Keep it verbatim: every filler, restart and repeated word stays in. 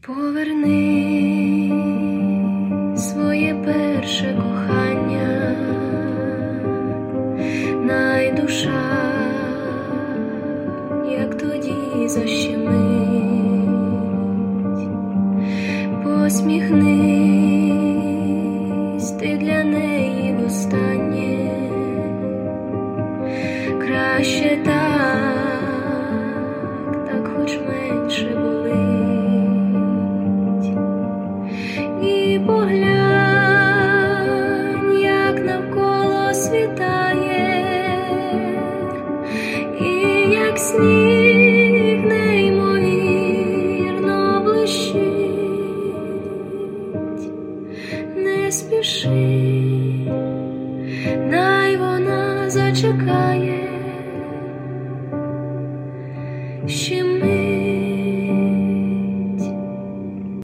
Поверни своє перше кохання, най душа, як тоді защемить, посміхнись ти для неї востаннє, краще так, так хоч менше болить. І поглянь, як навколо світає, і як сніг неймовірно блищить. Не спіши.